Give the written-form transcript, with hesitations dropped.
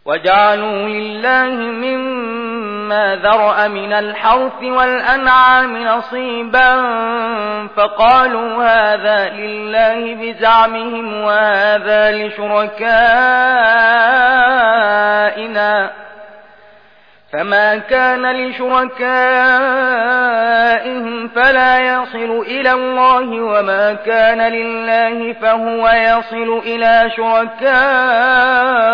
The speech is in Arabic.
وجعلوا لله مما ذرأ من الحرث والأنعام نصيبا فقالوا هذا لله بزعمهم وهذا لشركائنا فما كان لشركائهم فلا يصل إلى الله وما كان لله فهو يصل إلى شركائهم